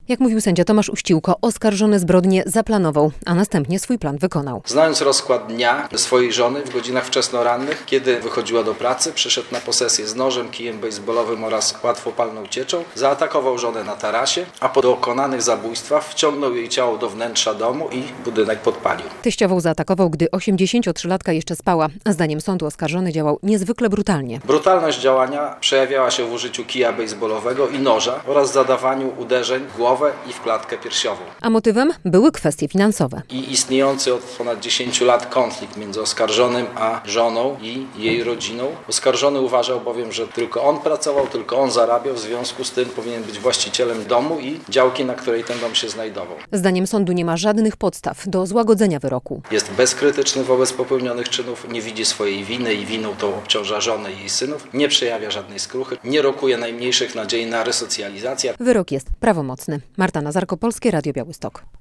Jak mówił sędzia Tomasz Uściłko, oskarżony zbrodnię zaplanował, a następnie swój plan wykonał. Znając rozkład dnia swojej żony w godzinach wczesnorannych, kiedy wychodziła do pracy, przyszedł na posesję z nożem, kijem bejsbolowym oraz łatwopalną cieczą, zaatakował żonę na tarasie, a po dokonanych zabójstwach wciągnął jej ciało do wnętrza domu i budynek podpalił. Teściową zaatakował, gdy 83-latka jeszcze spała. Zdaniem sądu oskarżony działał niezwykle brutalnie. Brutalność działania przejawiała się w użyciu kija bejsbolowego i noża oraz zadawaniu uderzeń w głowę i w klatkę piersiową. A motywem były kwestie finansowe. I istniejący od ponad 10 lat konflikt między oskarżonym a żoną i jej rodziną. Oskarżony uważał bowiem, że tylko on pracował, tylko on zarabiał, w związku z tym powinien być właścicielem domu i działki, na której ten dom się znajdował. Zdaniem sądu nie ma żadnych podstaw do złagodzenia wyroku. Jest bezkrytyczny wobec popełnionych czynów, nie widzi swojej winy i winą tą obciąża żonę i jej synów, nie przejawia żadnej skruchy, nie rokuje najmniejszych nadziei na resocjalizację. Wyrok jest prawomocny. Marta Nazarko, Polskie Radio Białystok.